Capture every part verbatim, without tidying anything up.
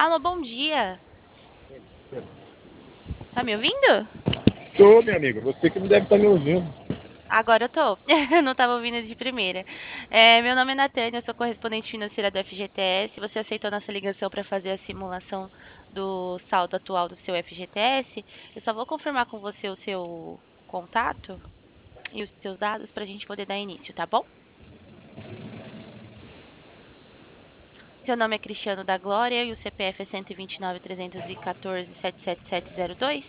Alô, bom dia. Tá me ouvindo? Tô, minha amiga. Você que não deve estar me ouvindo. Agora eu tô. Eu não tava ouvindo de primeira. É, meu nome é Natânia, eu sou correspondente financeira do F G T S. Você aceitou nossa ligação para fazer a simulação do saldo atual do seu F G T S? Eu só vou confirmar com você o seu contato e os seus dados para a gente poder dar início, tá bom? Seu nome é Cristiano da Glória e o C P F é cento e vinte e nove, trezentos e quatorze, setenta e sete sete zero dois?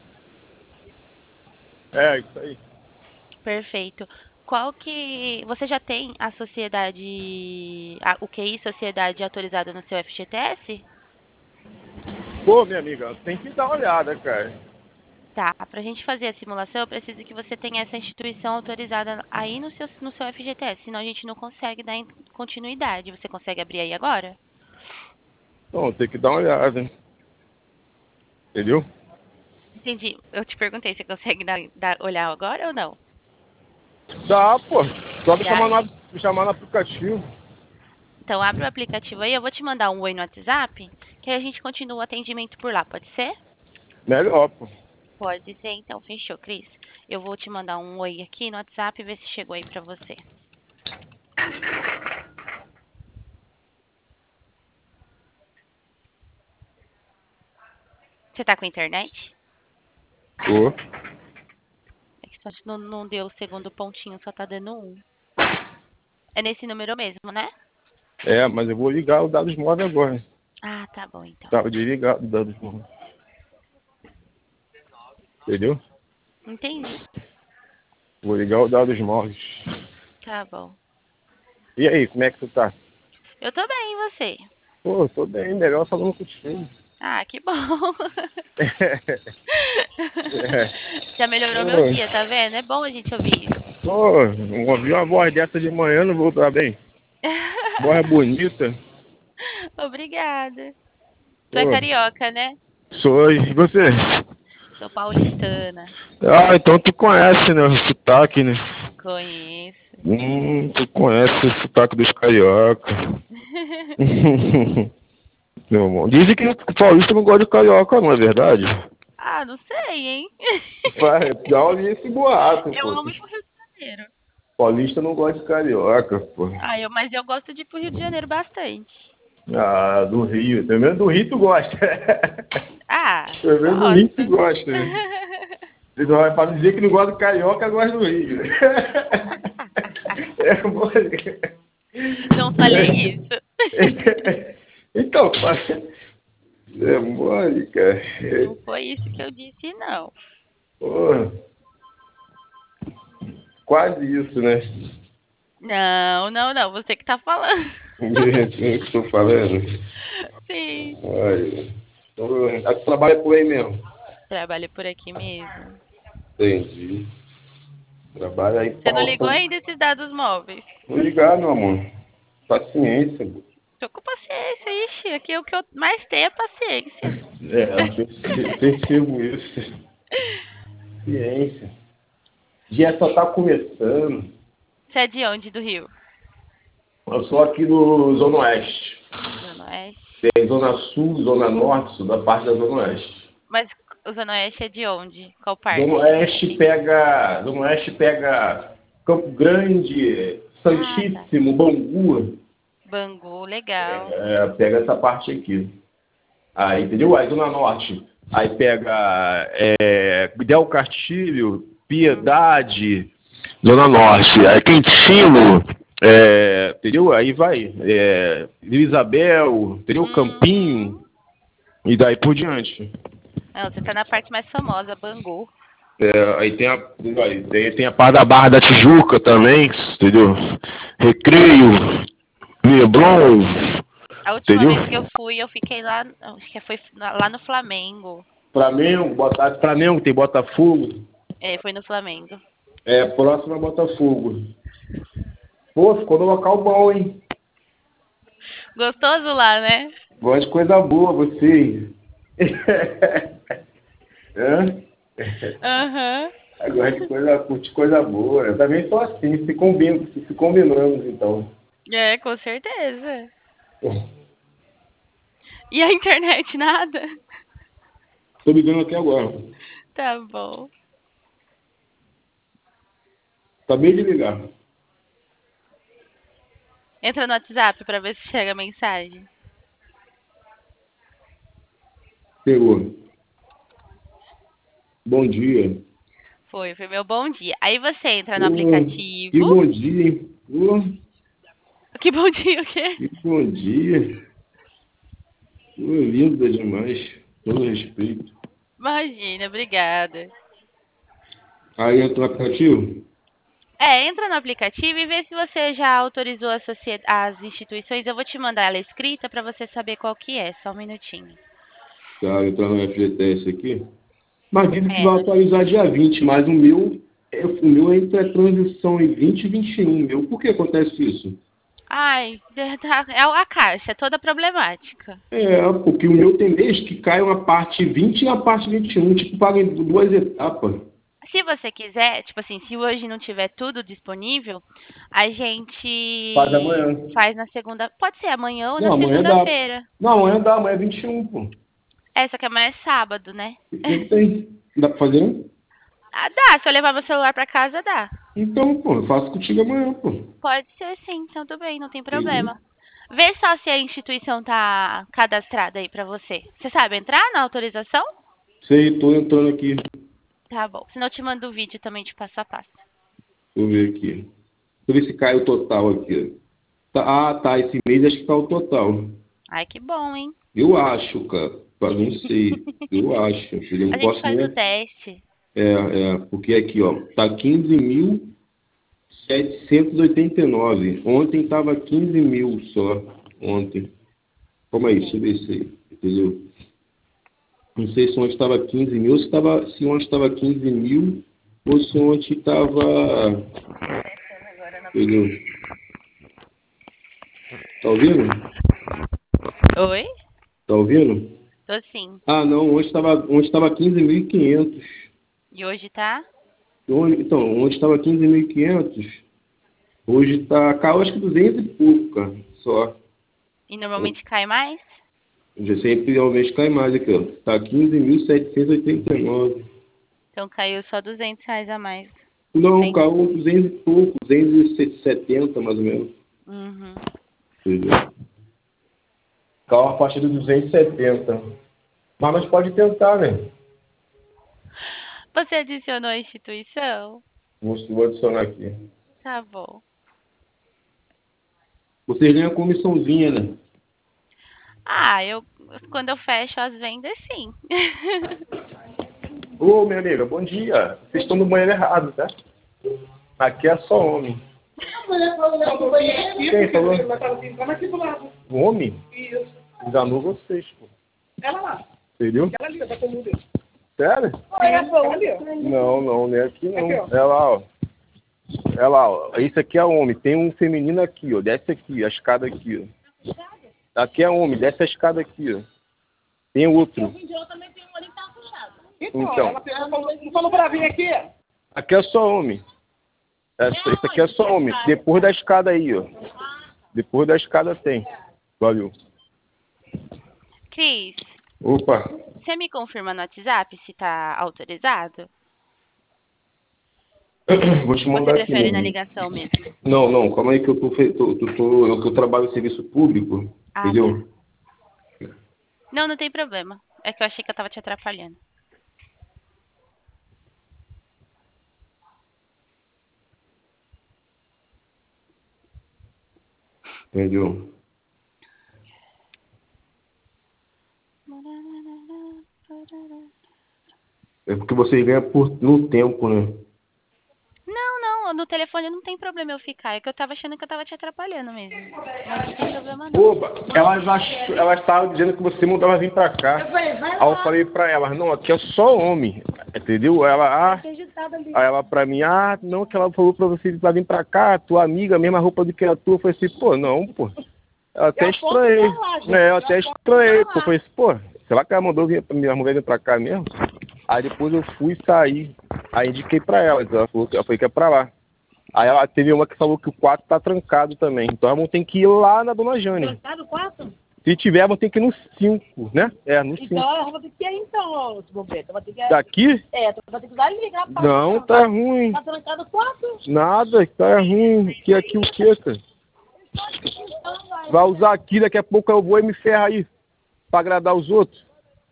É, isso aí. Perfeito. Qual que você já tem a sociedade, a- o Q I sociedade autorizada no seu F G T S? Pô, minha amiga, tem que dar uma olhada, cara. Tá, para a gente fazer a simulação, eu preciso que você tenha essa instituição autorizada aí no seu, no seu F G T S, senão a gente não consegue dar em- continuidade. Você consegue abrir aí agora? Não, tem que dar uma olhada. Entendeu? Entendi. Eu te perguntei, você consegue dar, dar- olhar agora ou não? Dá, pô. Só me Já? chamar no, me chamar no aplicativo. Então abre o aplicativo aí, eu vou te mandar um oi no WhatsApp, que aí a gente continua o atendimento por lá, pode ser? Melhor, pô. Pode ser, então, fechou, Cris. Eu vou te mandar um oi aqui no WhatsApp e ver se chegou aí pra você. Você tá com internet? Tô. É que só não, não deu o segundo pontinho, só tá dando um. É nesse número mesmo, né? É, mas eu vou ligar os dados móveis agora. Ah, tá bom, então. Tava desligado os dados móveis. Entendeu? Entendi. Vou ligar os dados móveis. Tá bom. E aí, como é que tu tá? Eu tô bem, e você? Pô, tô bem, melhor falando contigo. Ah, que bom. É. Já melhorou meu Pô, dia, tá vendo? É bom a gente ouvir isso. pô, não ouvi uma voz dessa de manhã, não vou estar bem. Voz bonita. Obrigada. Tu é Pô, carioca, né? sou, e você? Sou paulistana. Ah, então tu conhece, né, o sotaque, né? Conheço. Hum, tu conhece o sotaque dos carioca. Meu irmão. Dizem que o paulista não gosta de carioca, não é verdade? Ah, não sei, hein? Vai, já ouvi esse boato, Eu pô. amo ir pro Rio de Janeiro. Paulista não gosta de carioca, pô. Ah, eu, mas eu gosto de ir pro Rio de Janeiro bastante. Ah, do Rio. Pelo menos do Rio tu gosta. Ah, Pelo menos do Rio tu gosto. gosta, né? Você vai para dizer que não gosta de carioca, gosta do Rio. É bom. Não falei isso. Então, é mole, cara. Não foi isso que eu disse, não. Porra, quase isso, né? Não, não, não. Você que tá falando. Assim que estou falando. Sim. Olha, então, a trabalha por aí mesmo. Trabalho por aqui mesmo. Entendi. Trabalha aí, Você não pau, ligou pau. ainda esses dados móveis? Vou ligar, meu amor. Paciência. Tô com paciência, ixi. Aqui é o que eu mais tenho é paciência. É, eu perce- percebo isso. Paciência. Dia só tá começando. Você é de onde do Rio? Eu sou aqui do Zona Oeste. Zona Oeste. Tem Zona Sul, Zona Norte, sul da parte da Zona Oeste. Mas o Zona Oeste é de onde? Qual Zona parte? Oeste pega. Zona Oeste pega Campo Grande, Ah, tá. Santíssimo, Bangu. Bangu, legal. É, pega essa parte aqui. Aí, entendeu? Aí Zona Norte. Aí pega é, Del Castilho, Hum, Piedade, Zona Norte. Aí Quintino, é, entendeu? Aí vai. É, Vila Isabel, entendeu? Campinho. Uhum. E daí por diante. Não, você tá na parte mais famosa, Bangu. É, aí tem a, aí tem, tem a parte da Barra da Tijuca também, entendeu? Recreio, Leblon, A última entendeu? vez que eu fui, eu fiquei lá, acho que foi lá no Flamengo. Flamengo, Bota, Flamengo tem Botafogo, É, foi no Flamengo. é próximo a Botafogo. Pô, ficou no local bom, hein? Gostoso lá, né? Gosto de coisa boa, você. Hã? Aham. Eu gosto de coisa, curte coisa boa. Eu também sou assim, se, combina, se, se combinamos, então. É, com certeza. E a internet, nada? Tô ligando aqui agora. Tá bom. Acabei de ligar. Entra no WhatsApp pra ver se chega a mensagem. Pegou. Bom dia. Foi, foi meu bom dia. Aí você entra no Pô, que aplicativo. bom dia, hein? Pô, Que bom dia o quê? que bom dia. Pô, linda demais. Todo respeito. Imagina, obrigada. Aí entra no aplicativo? É, entra no aplicativo e vê se você já autorizou a socie- as instituições. Eu vou te mandar ela escrita para você saber qual que é. Só um minutinho. Tá, entrar no F G T S aqui. Mas disse que É, vai no- atualizar dia vinte, mas o meu, é, o meu é entre a transição em vinte e vinte e um. Meu, por que acontece isso? Ai, tá- é a caixa, é toda problemática. É, porque o meu tem mês que cai uma parte vinte e a parte vinte e um, tipo, paga em duas etapas. Se você quiser, tipo assim, se hoje não tiver tudo disponível, a Faz gente amanhã. faz na segunda. Pode ser amanhã ou Não, na amanhã dá. segunda-feira. Não, amanhã dá, amanhã é vinte e um, pô. Essa que amanhã é sábado, né? Não tem. Dá pra fazer? Ah, dá. Se eu levar meu celular pra casa, dá. Então, pô, eu faço contigo amanhã, pô. Pode ser sim, então tudo bem, não tem Entendeu? problema. Vê só se a instituição tá cadastrada aí pra você. Você sabe entrar na autorização? Sei, tô entrando aqui. Tá bom. Senão eu te mando o vídeo também de passo a passo. Deixa eu ver aqui. Deixa eu ver se cai o total aqui. Tá, ah, tá. Esse mês acho que tá o total. Ai, que bom, hein? Eu acho, cara. Mas não sei. Eu acho. Eu A não gente posso faz nem. o teste. É, é, porque aqui, ó, tá quinze mil setecentos e oitenta e nove. Ontem tava quinze mil só. Ontem. Como é isso? Deixa eu ver isso aí. Entendeu? Não sei se ontem estava quinze mil, se, tava, se ontem estava quinze mil ou se ontem estava. Entendeu? Tá ouvindo? Oi? Tá ouvindo? Tô sim. Ah, não, ontem estava ontem estava quinze mil e quinhentos. E hoje tá? Ontem- Então, ontem estava quinze mil e quinhentos. Hoje está, caiu acho que duzentos e pouco, cara, só. E normalmente cai mais? Já sempre realmente cai mais aqui, ó. Tá quinze mil setecentos e oitenta e nove. Então caiu só duzentos reais a mais. Não, Cem. caiu duzentos e pouco, duzentos e setenta mais ou menos. Uhum. Entendeu? Caiu a partir de duzentos e setenta. Mas nós pode tentar, né? Você adicionou a instituição? Vou, vou adicionar aqui. Tá bom. Vocês ganham comissãozinha, né? Ah, eu quando eu fecho as vendas, sim. Ô, minha amiga, bom dia. Vocês estão no banheiro errado, tá? Aqui é só homem. Quem falou? Homem? Isso. Enganou vocês, pô. Ela lá. Entendeu? Ela ali, tá com o dedo. Sério? Olha, ela ali, ó. Não, não, não é aqui não. Aqui, ó. É lá, ó. É lá, ó. Esse aqui é homem. Tem um feminino aqui, ó. Desce aqui, a escada aqui, ó. Aqui é homem, desce a escada aqui, ó. Tem outro. Então, Então. ela, ela falou, não falou pra vir aqui? Aqui é só homem. Essa, esse aqui é só homem. Depois da escada aí, ó. Depois da escada tem. Valeu. Cris, Opa. você me confirma no WhatsApp se tá autorizado? Vou te Ou você mandar aqui, prefere na né? ligação mesmo? Não, não, calma aí que eu tô, fe- tô, tô, tô- eu, que eu trabalho em serviço público, Ah, tá. entendeu? Não, não tem problema. É que eu achei que eu tava te atrapalhando. Entendeu? É porque você ganha por, no tempo, né? Não, não, no telefone não tem problema eu ficar. É que eu tava achando que eu tava te atrapalhando mesmo. Mas não tem problema não. Opa, elas, ach- elas estavam dizendo que você não dava vir pra cá. Aí eu falei pra elas, não, aqui é só homem, entendeu? Ela, ah, aí ela pra mim, ah, não, que ela falou pra você vir pra cá, tua amiga, a mesma roupa do que a tua. Eu falei assim, pô, não, pô. Eu até estranhei, né? Eu até estranhei, pô. Eu falei assim, pô, será que ela mandou vir, minha mulher vir pra cá mesmo? Aí depois eu fui sair, aí indiquei pra elas, ela falou, ela falou que é pra lá. Aí ela teve uma que falou que o quarto tá trancado também, então ela tem que ir lá na Dona Jane. Trancado o quarto? Se tiver, vou ter que ir no cinco, né? É, no cinco. Então, eu vou ter que ir então, ó, se bobeira. Vou ter que... Daqui? É, tu vai ter que dar ali, rapaz. Não, tá ruim. Tá trancado quatro? Nada, tá ruim. Que aqui o quê, cara? Vai usar aqui, daqui a pouco eu vou e me ferra aí. Pra agradar os outros.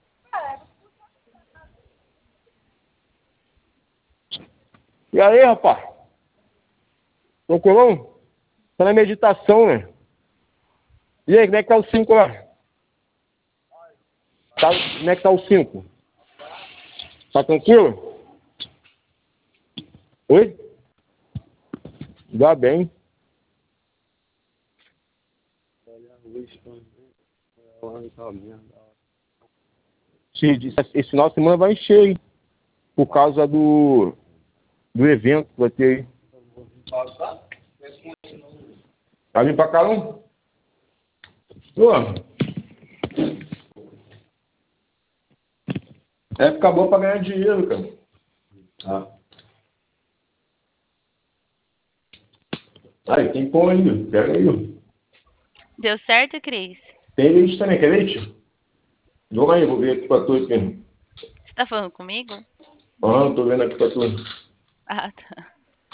E aí, rapaz? Tranquilão? Tá na meditação, né? E aí, como é que tá o cinco lá? Tá, como é que tá o cinco? Tá tranquilo? Oi? Dá bem. Esse, esse final de semana vai encher, hein? Por causa do, do evento que vai ter aí. Vai vir pra cá, não? Pô. É ficar bom pra ganhar dinheiro, cara. Ah. Aí, tem pão aí, pega aí. Deu certo, Cris? Tem leite também, quer leite? Joga aí, vou ver aqui pra tu aqui. Você tá falando comigo? Ah, tô vendo aqui pra tu. Ah, tá.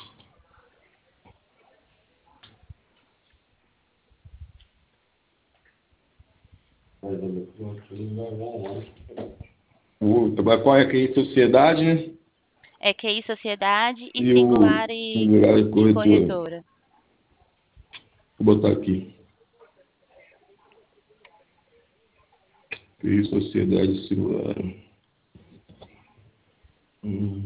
O trabalho qual é que é sociedade, né? É Q I Sociedade e, E o Singular e, singular e e corretora. corretora. Vou botar aqui. E sociedade singular. Hum.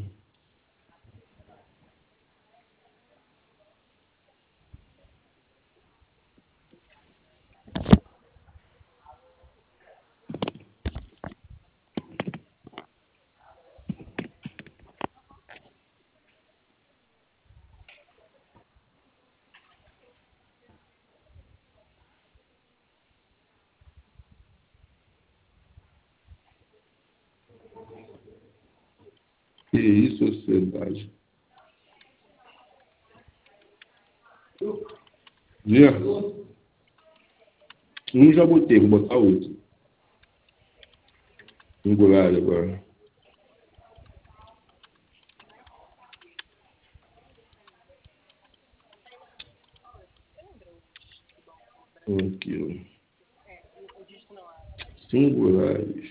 Que isso, sociedade. Vê? Um já botei, vou botar outro. Singular agora. Aqui, ó. Singulares.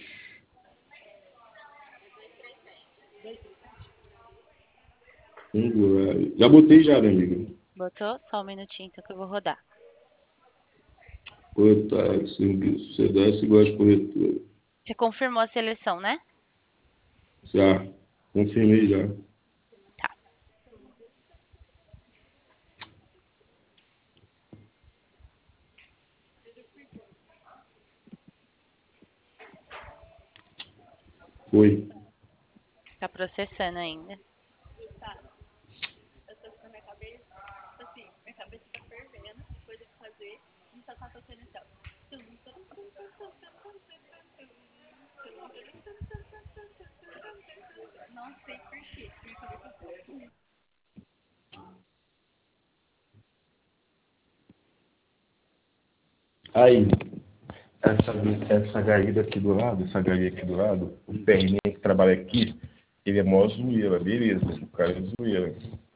Singulares. Já botei já, né, amiga? Botou? Só um minutinho, então, que eu vou rodar. Corretar, sociedade singular de corretora. Você confirmou a seleção, né? Já. Confirmei já. Tá. Foi. Tá processando ainda. Aí, essa, essa garida aqui do lado, essa garida aqui do lado, o perninha que trabalha aqui, ele é mó zoeira, beleza. O cara é zoeira.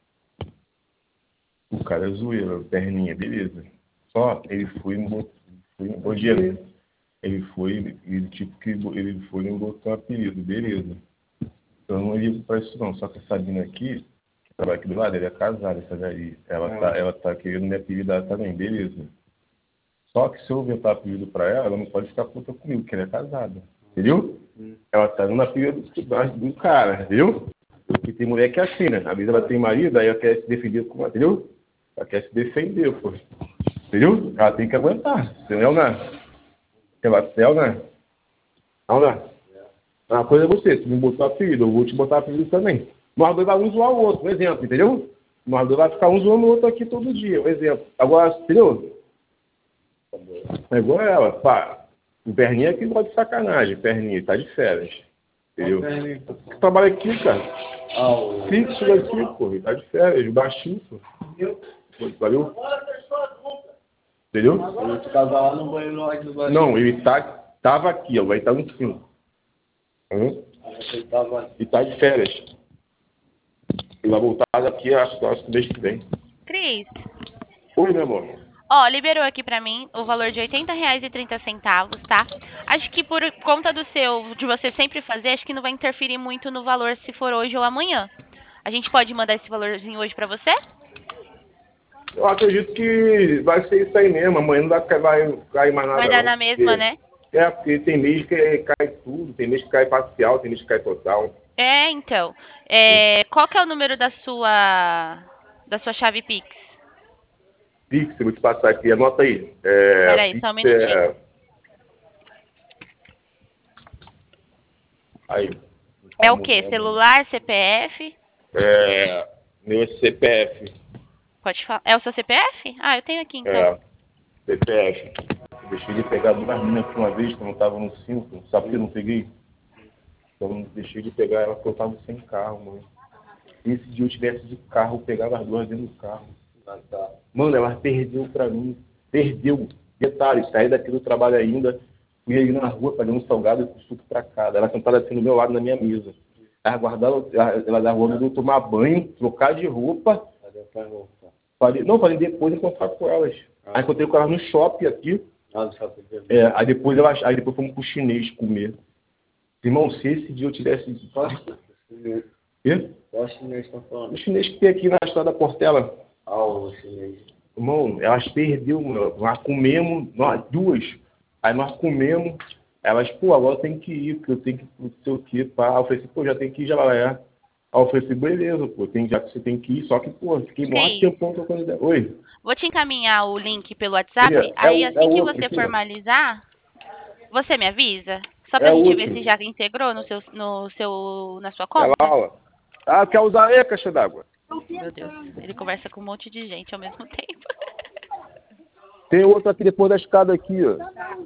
O cara é zoeira, o perninha, beleza. Só ele foi no foi no bom dia, né? Ele foi, ele tipo que ele foi e botou um apelido, beleza. Eu não ligo pra isso não, só que essa mina aqui, que trabalha aqui do lado, ela é casada, essa daí. Ela, tá, ela tá querendo me apelidar também, beleza. Só que se eu inventar apelido pra ela, ela não pode ficar puta comigo, porque ela é casada. Entendeu? Hum. Ela tá dando apelido do, do cara, entendeu? Porque tem mulher que é assim, né? Às vezes ela tem marido, aí ela quer se defender com, entendeu? Ela quer se defender, pô. Entendeu? Ela tem que aguentar. Entendeu, né? Ela céu, né? Não, né? Uma coisa é você, se me botar apelido, eu vou te botar apelido também. Nós dois vamos um zoar o outro, um exemplo, entendeu? Nós dois vamos ficar um zoando o outro aqui todo dia, um exemplo. Agora, entendeu? É igual ela, pá. O perninha é que gosta de sacanagem, perninha, tá de férias. Entendeu? Tu trabalha aqui, cara. Fixo daqui, pô, tá de férias, baixinho, pô. Valeu? Entendeu? Ele ficava lá no banheiro na hora do banheiro. Não, ele tá, tava aqui, ó, vai estar no cinco. Hum? Ele tava... E tá de férias. Ele vai voltar daqui, acho que mês que vem. Cris, Oi, meu amor. ó, liberou aqui pra mim o valor de oitenta reais e trinta centavos, tá? Acho que por conta do seu, de você sempre fazer, acho que não vai interferir muito no valor se for hoje ou amanhã. A gente pode mandar esse valorzinho hoje pra você? Eu acredito que vai ser isso aí mesmo. Amanhã não vai vai cair mais nada. Vai dar não, na mesma, porque- né? É, porque tem mês que cai tudo, tem mês que cai parcial, tem mês que cai total. É, então. É, qual que é o número da sua da sua chave Pix? Pix, eu vou te passar aqui, anota aí. É, Peraí, Pix só um minutinho. é... Aí. É o quê? Celular, C P F? É, meu C P F. Pode falar. É o seu C P F? Ah, eu tenho aqui então. É, C P F. Deixei de pegar duas meninas aqui uma vez, quando eu tava no cinco, sabe por que eu não peguei? Então deixei de pegar ela porque eu tava sem carro, mano. E se dia eu tivesse de carro, eu pegava as duas dentro do carro. Mano, ela perdeu pra mim. Perdeu. Detalhe, saí daqui do trabalho ainda, fui aí na rua pagando um salgado e com suco pra casa. Ela sentada assim do meu lado na minha mesa. Ela guardava, ela da rua, eu tomar banho, trocar de roupa. Falei, não, falei depois encontrar com elas. Aí encontrei com elas no shopping aqui. É, aí depois elas, aí depois fomos pro chinês comer. Irmão, se esse dia eu tivesse. Quê? Qual chinês estão falando? O chinês que tem aqui na estrada da Portela. Ah, o chinês. Irmão, elas perdeu, mano. Nós comemos, nós duas. Aí nós comemos. Elas, pô, agora tem que ir, porque eu tenho que ir pro sei o quê, pá. Eu falei assim, pô, já tem que ir, já vai lá. Aí eu falei assim, beleza, pô, tem, já que você tem que ir, só que, pô, fiquei mó Sim. tempão trocando ideia. Oi? Vou te encaminhar o link pelo WhatsApp. É, é Aí o- assim é que outro, você filha. formalizar, você me avisa? Só pra É gente outro. ver se já integrou no seu, no seu, na sua É conta. lá, ó. Ah, quer usar aí a caixa d'água? Meu Deus, ele conversa com um monte de gente ao mesmo tempo. Tem outro aqui depois da escada aqui, ó.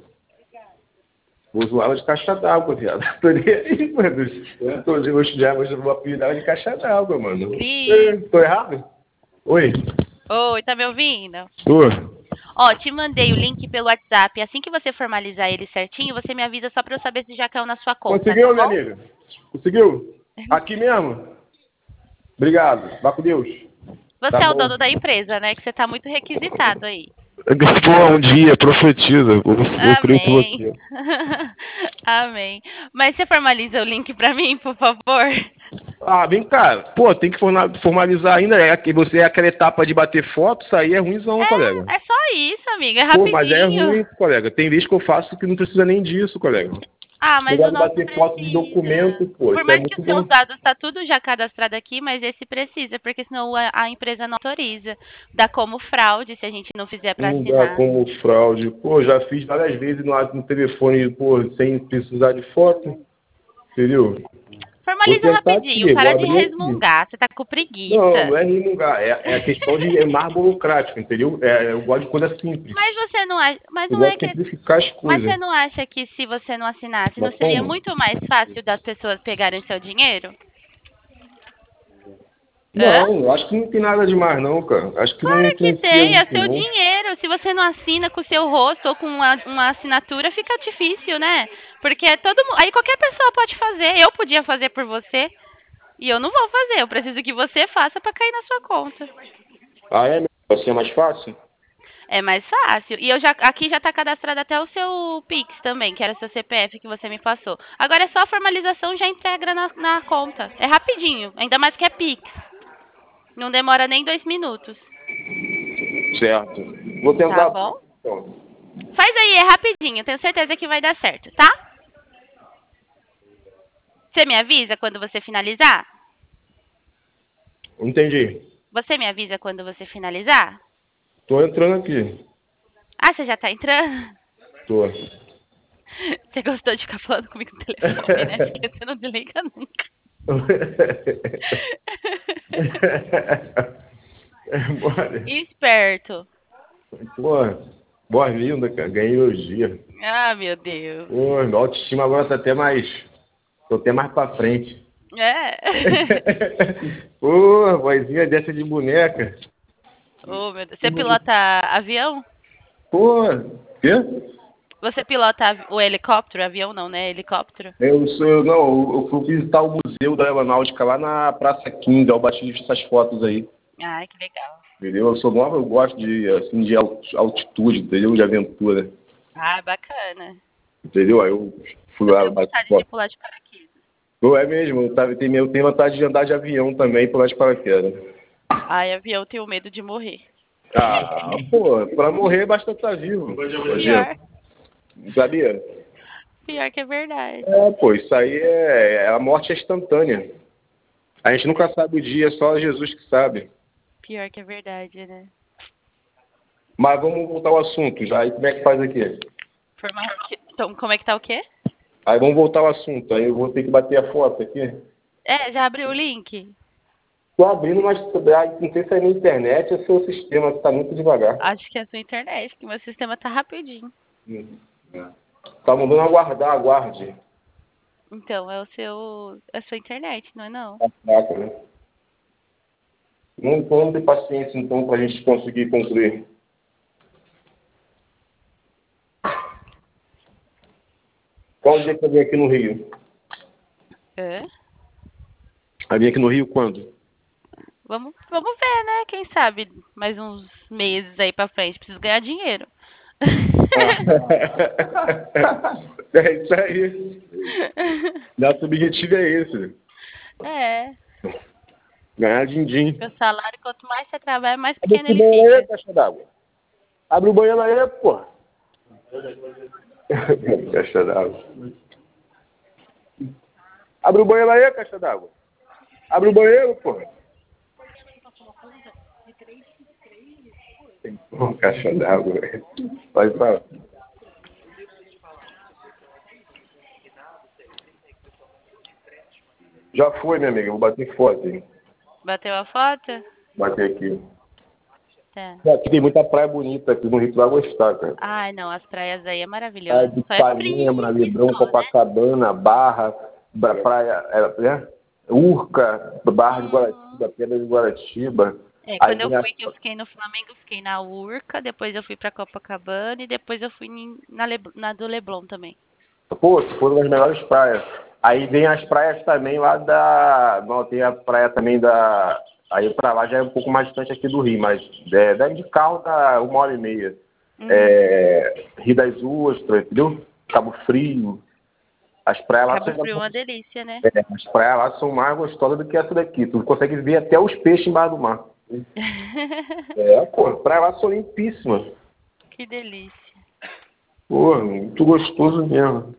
Vou usar ela de caixa d'água, viado. Tô nem aí, mano. Tô hoje já, mas eu vou apelidar ela de caixa d'água, mano. Sim. É, tô errado? Oi? Oi, tá me ouvindo? Tô. Ó, te mandei o link pelo WhatsApp. Assim que você formalizar ele certinho, você me avisa só pra eu saber se já caiu na sua conta. Conseguiu, tá minha bom? amiga? Conseguiu? Aqui mesmo? Obrigado. Vá com Deus. Você Tá é o bom. dono da empresa, né? Que você tá muito requisitado aí. Pô, um dia, profetiza. Eu, eu creio que Amém. você. Amém. Mas você formaliza o link pra mim, por favor? Ah, vem cá. Pô, tem que forna- formalizar ainda. É que você é aquela etapa de bater foto, isso aí é ruimzão, colega. É, é só isso, amiga. É Pô, rapidinho. mas é ruim, colega. Tem vezes que eu faço que não precisa nem disso, colega. Ah, mas Melhor o nosso bater foto de precisa. documento, pô. Por Isso é mais que muito os seus bom. dados tá tudo já cadastrado aqui, mas esse precisa, porque senão a, a empresa não autoriza. Dá como fraude se a gente não fizer pra Não dá assinar. como fraude. Pô, já fiz várias vezes no, no telefone, pô, sem precisar de foto. Entendeu? Formaliza Vou tentar rapidinho, aqui, para vou de abrir aqui. resmungar, você tá com preguiça. Não, não é remungar. É, é a questão de é mais burocrático, entendeu? É, eu gosto de coisa simples. Mas você não acha, mas Eu não é gosto de que, simplificar as mas coisas. você não acha que se você não assinasse, não Mas seria como? muito mais fácil das pessoas pegarem seu dinheiro? Hã? Não, eu acho que não tem nada demais, não, cara. Acho que não Claro que influencia tem, é muito, seu não. dinheiro. Se você não assina com o seu rosto ou com uma, uma assinatura, fica difícil, né? Porque é todo mundo. Aí qualquer pessoa pode fazer. Eu podia fazer por você. E eu não vou fazer. Eu preciso que você faça pra cair na sua conta. Ah, é? Assim é mais fácil? É mais fácil. E eu já aqui já tá cadastrado até o seu Pix também, que era seu C P F que você me passou. Agora é só a formalização já integra na, na conta. É rapidinho, ainda mais que é Pix. Não demora nem dois minutos. Certo. Vou tentar. Tá bom? Então, Faz aí, é rapidinho. Tenho certeza que vai dar certo, tá? Você me avisa quando você finalizar? entendi. Você me avisa quando você finalizar? Tô entrando aqui. Ah, você já tá entrando? Tô. Você gostou de ficar falando comigo no telefone, né? Porque você não desliga nunca. Bora. Esperto. Pô, boa linda, cara. Ganhei elogio. Ah, meu Deus. Pô, minha autoestima agora tá até mais. Tô até mais pra frente. É. Pô, vozinha dessa de boneca. Oh, meu Deus. Você pilota avião? Pô, quê? Você pilota avi- o helicóptero, avião não, né? Helicóptero? Eu sou, eu, não, eu fui visitar o Museu da Aeronáutica lá na Praça quinze, eu bati essas fotos aí. Ai, que legal. Entendeu? Eu sou nova, eu gosto de, assim, de alt- altitude, entendeu? De aventura. Ah, bacana. Entendeu? Aí eu fui Eu lá, tenho bati vontade de foto. pular de paraquedas. Pô, é mesmo, eu, tava, eu tenho, eu tenho vontade de andar de avião também, pular de paraquedas. Ai, avião, eu tenho medo de morrer. Ah, pô, pra morrer basta estar vivo. Pior, Sabia? pior que é verdade. É, pô, isso aí é, é- a morte é instantânea. A gente nunca sabe o dia, só Jesus que sabe. Pior que é verdade, né? Mas vamos voltar ao assunto, já. Aí como é que faz aqui? Formar... Então, como é que tá o quê? Aí vamos voltar ao assunto, aí eu vou ter que bater a foto aqui. É, já abriu o link? Tô abrindo, mas ah, não sei se é na internet ou se é o sistema que tá muito devagar. Acho que é a sua internet, que meu sistema tá rapidinho. Hum, é. Tá mandando aguardar, aguarde. Então, é o seu... é a sua internet, não é não? Tá fraca, né? Não, vamos ter paciência, então, pra gente conseguir concluir. Qual dia que eu vim aqui no Rio? É? Eu vim aqui no Rio quando? Vamos, vamos ver, né? Quem sabe mais uns meses aí pra frente. Preciso ganhar dinheiro. É isso aí. Nosso objetivo é esse. É. Ganhar din-din. Meu salário, quanto mais você trabalha, mais Abre pequeno esse ele banheiro aí, fica. caixa d'água. Abre o banheiro aí, pô. Caixa d'água. Abre o banheiro aí, caixa d'água. Abre o banheiro, pô. Pô, caixa d'água, velho. Pode falar. Já foi, minha amiga. Vou bater foto, hein? Bateu a foto? Bater aqui. Tá. Aqui tem muita praia bonita aqui no Rio, tu vai gostar, cara. Ai, não, as praias aí é Praia maravilhoso. de Só é frio, Ipanema, Leblon, só, né? Copacabana, Barra, Bra- praia, é, né? Urca, Barra de Guaratiba, Pedra de Guaratiba. É, Aí quando eu vem a- fui, que eu fiquei no Flamengo, eu fiquei na Urca, depois eu fui pra Copacabana e depois eu fui em- na, Leb- na do Leblon também. Pô, foram as melhores praias. Aí vem as praias também lá da. Não, tem a praia também da. Aí pra lá já é um pouco mais distante aqui do Rio, mas é, deve de carro dá uma hora e meia. Uhum. É, Rio das Ostras, entendeu? Cabo Frio. As praias lá Cabo são. Frio é uma delícia, né? É, as praias lá são mais gostosas do que essa daqui. Tu consegue ver até os peixes embaixo do mar. É, pô, as praias lá são limpíssimas. Que delícia. Pô, muito gostoso mesmo.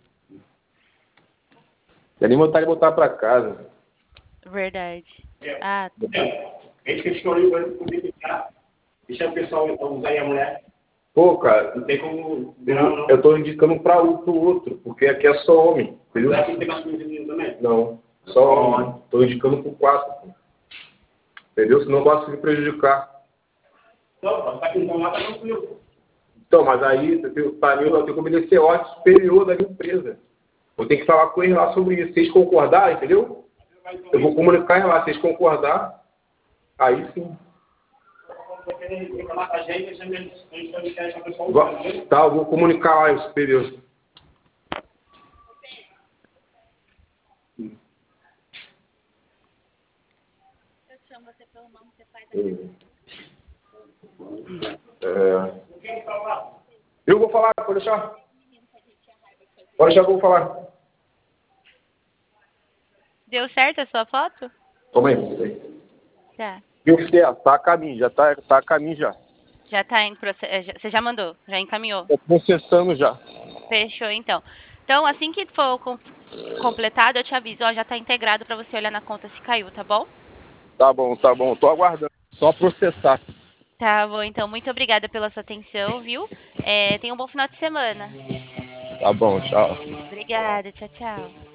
Tem nem vontade de botar pra casa. Verdade. Ah, A gente escolheu o comigo já. Deixa o pessoal então usar aí a mulher. Pô, cara, Não tem como virar, não. eu tô indicando pra um pro outro, porque aqui é só homem, entendeu? Será que não tem mais menino também? Não, só homem. Tô indicando pro quatro, pô. Entendeu? Senão eu posso se prejudicar. Não, tá com um lá, tá tranquilo. Então, mas aí, pra mim, eu tenho que obedecer a ordem superior da empresa. Eu tenho que falar com eles lá sobre isso. Se eles concordarem, entendeu? Eu vou comunicar lá. Se eles concordarem, aí sim. Reclamar com a gente, a gente a gente vai deixar o pessoal Vou- usar, né? Tá, eu vou comunicar lá o superior. eu chamo você pelo nome, você faz É... Eu vou falar, pode deixar? Pode deixar que eu vou falar. Deu certo a sua foto? Toma aí. Tá. Deu certo, tá a caminho, já tá, tá a caminho já. Já tá em processo. Você já mandou, já encaminhou. Tô processando já. Fechou, então. Então, assim que for com- completado, eu te aviso. Ó, já tá integrado pra você olhar na conta se caiu, tá bom? Tá bom, tá bom, tô aguardando. Só processar. Tá bom, então. Muito obrigada pela sua atenção, viu? É, tenha um bom final de semana. Tá bom, tchau. Obrigada, tchau, tchau.